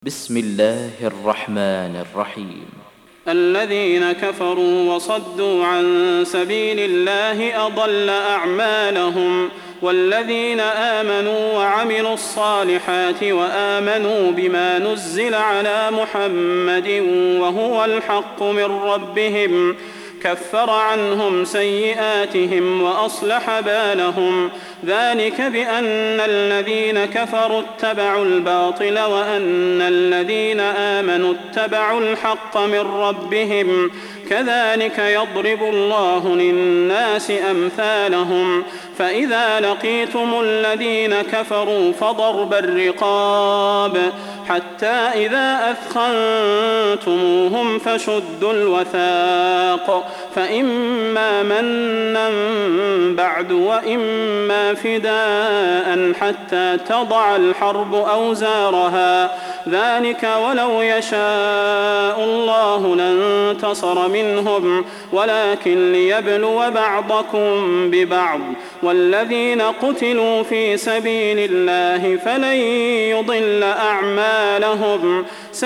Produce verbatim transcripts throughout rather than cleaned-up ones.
بسم الله الرحمن الرحيم. الذين كفروا وصدوا عن سبيل الله أضل أعمالهم، والذين آمنوا وعملوا الصالحات وآمنوا بما نزل على محمد وهو الحق من ربهم كفر عنهم سيئاتهم وأصلح بالهم، ذلك بأن الذين كفروا اتبعوا الباطل وأن الذين آمنوا اتبعوا الحق من ربهم، كذلك يضرب الله للناس أمثالهم. فإذا لقيتم الذين كفروا فضرب الرقاب حتى إذا أثخنتموهم فشدوا الوثاق، فإما منا بعد وإما فداء حتى تضع الحرب أوزارها، ذلك ولو يشاء الله لانتصر منهم ولكن ليبلو بعضكم ببعض، والذين قتلوا في سبيل الله فلن يضل أعمالهم،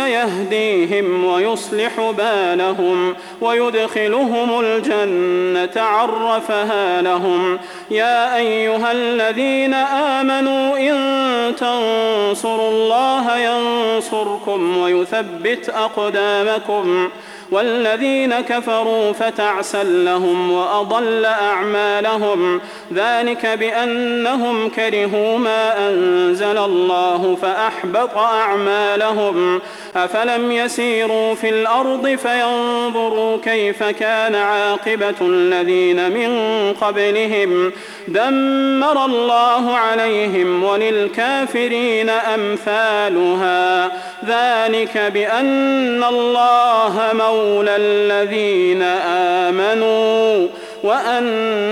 سيهديهم ويصلح بالهم ويدخلهم الجنة عرفها لهم. يا أيها الذين آمنوا إن تنصروا الله ينصركم ويثبت أقدامكم، والذين كفروا فتعسا لهم وأضل أعمالهم، ذلك بأنهم كرهوا ما أنزل الله فأحبط أعمالهم. أفلم يسيروا في الأرض فينظروا كيف كان عاقبة الذين من قبلهم، دمر الله عليهم وللكافرين أمثالها، ذلك بأن الله مولى الذين آمنوا وأن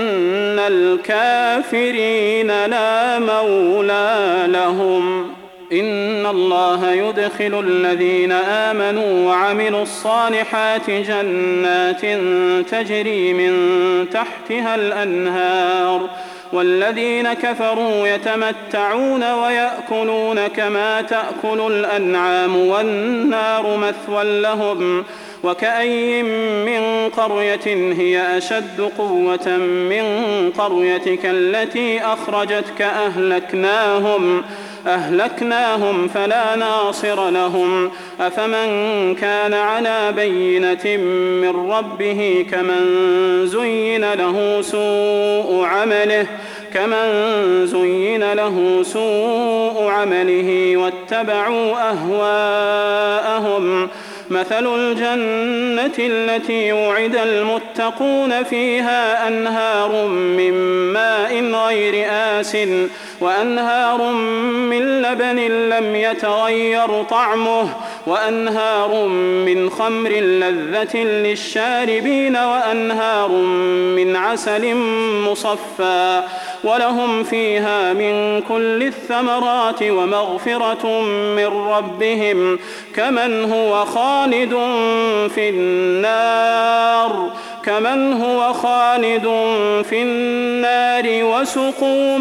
الكافرين لا مولى لهم. إن الله يدخل الذين آمنوا وعملوا الصالحات جنات تجري من تحتها الأنهار، والذين كفروا يتمتعون ويأكلون كما تأكل الأنعام والنار مثوى لهم. وكأي من قرية هي أشد قوة من قريتك التي أخرجتك أهلكناهم أهلكناهم فلا ناصر لهم. أفمن كان على بينة من ربه كمن زين له سوء عمله كمن زين له سوء عمله واتبعوا أهواءهم. مثل الجنة التي وعد المتقون فيها أنهار من ماء غير آسٍ وأنهار من لبن لم يتغير طعمه وأنهار من خمر لذة للشاربين وأنهار من عسل مصفى، ولهم فيها من كل الثمرات ومغفرة من ربهم، كمن هو خالد في النار كمن هو خالد في النار وسقوا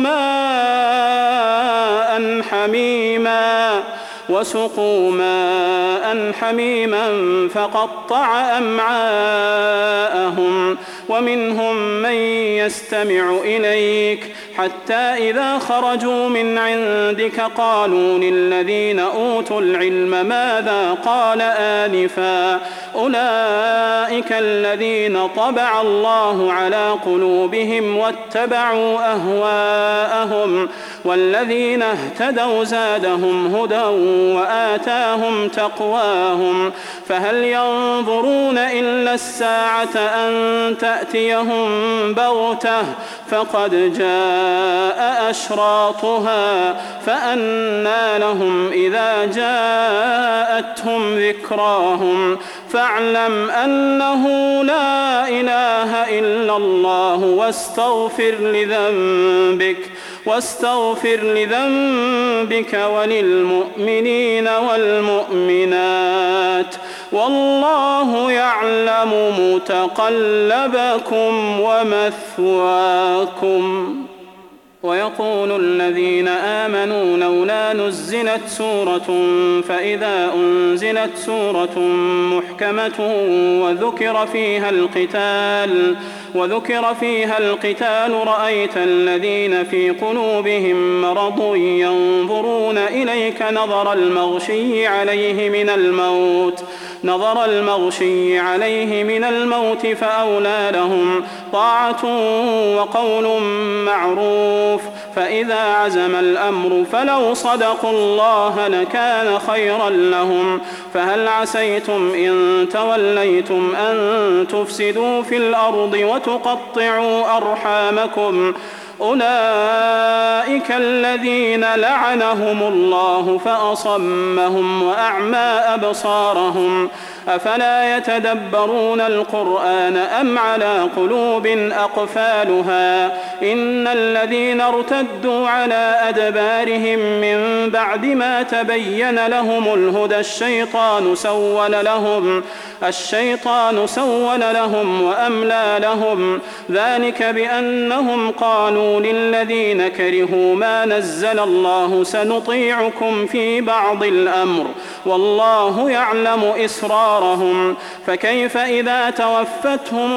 ماء حميما وسقوا ماء حميما فقطع أمعاءهم. ومنهم من يستمع إليك حتى إذا خرجوا من عندك قالوا للذين أوتوا العلم ماذا قال آنفا، أولئك الذين طبع الله على قلوبهم واتبعوا أهواءهم، والذين اهتدوا زادهم هدى وآتاهم تقواهم. فهل ينظرون إلا الساعة أن تأتيهم بغتة فقد جاء أشراطها، فأنى لهم إذا جاءتهم ذكراهم. فاعلم أنه لا إله إلا الله واستغفر لذنبك واستغفر لذنبك وللمؤمنين والمؤمنات، والله يعلم متقلبكم ومثواكم. ويقول الذين آمنوا لولا نزلت سورة فإذا أنزلت سورة محكمة وذكر فيها القتال وذكر فيها القتال رأيت الذين في قلوبهم مرض ينظرون إليك نظر المغشي عليه من الموت نظر المغشي عليه من الموت فأولى لهم طاعة وقول معروف فإذا عزم الأمر فلو صدقوا الله لكان خيرا لهم فهل عسيتم إن توليتم أن تفسدوا في الأرض وتقطعوا أرحامكم أولئك الذين لعنهم الله فأصمهم وأعمى أبصارهم أفلا يتدبرون القرآن أم على قلوب أقفالها إن الذين ارتدوا على أدبارهم من بعد ما تبين لهم الهدى الشيطان سول لهم الشيطان سول لهم وأملى لهم ذلك بأنهم قالوا للذين كرهوا ما نزل الله سنطيعكم في بعض الأمر والله يعلم إسرارهم فكيف إذا توفتهم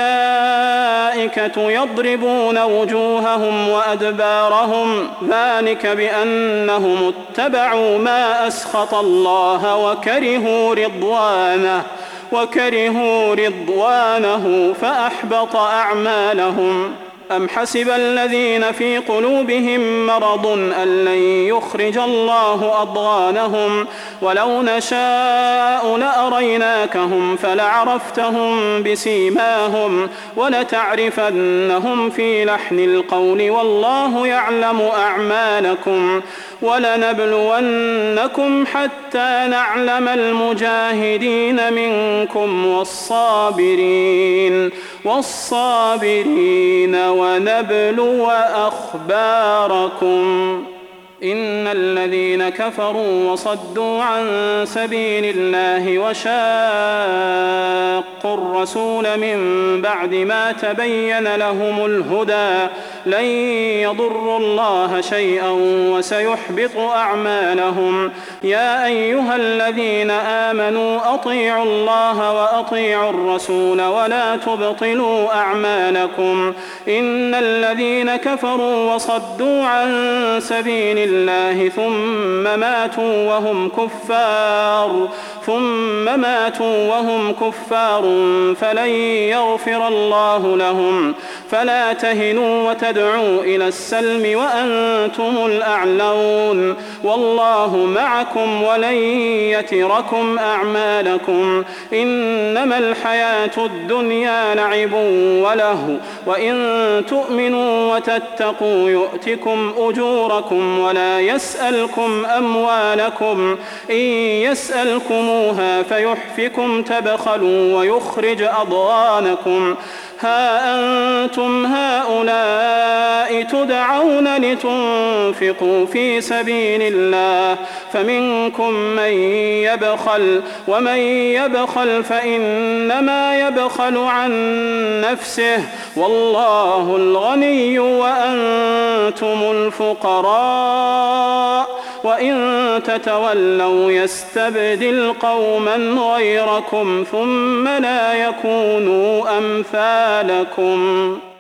الملائكة يضربون وجوههم وأدبارهم ذلك بأنهم اتبعوا ما أسخط الله وكرهوا رضوانه وكرهوا رضوانه فأحبط أعمالهم أم حسب الذين في قلوبهم مرض أن لن يخرج الله أضغانهم ولو نشاء لأريناكهم فلعرفتهم بسيماهم ولتعرفنهم في لحن القول والله يعلم أعمالكم ولنبلونكم حتى نعلم المجاهدين منكم والصابرين والصابرين ونبلو أخباركم إن الذين كفروا وصدوا عن سبيل الله وشاقوا الرسول من بعد ما تبين لهم الهدى لن يضروا الله شيئا وسيحبط أعمالهم يا أيها الذين آمنوا أطيعوا الله وأطيعوا الرسول ولا تبطلوا أعمالكم إن الذين كفروا وصدوا عن سبيل الله ثم ماتوا وهم كفار ثم ماتوا وهم كفار فلن يغفر الله لهم فلا تهنوا وتدعوا إلى السلم وأنتم الأعلون والله معكم ولن يتركم أعمالكم إنما الحياة الدنيا لعب ولهو وإن تؤمنوا وتتقوا يؤتكم أجوركم ولا يسألكم أموالكم إن يسألكموها فيحفكم تبخلوا ويخرج أضغانكم ها أنتم هؤلاء تدعون لتنفقوا في سبيل الله فمنكم من يبخل ومن يبخل فإنما يبخل عن نفسه والله الغني وأنتم الفقراء وإن تتولوا يستبدل قوما غيركم ثم لا يكونوا أمثالكم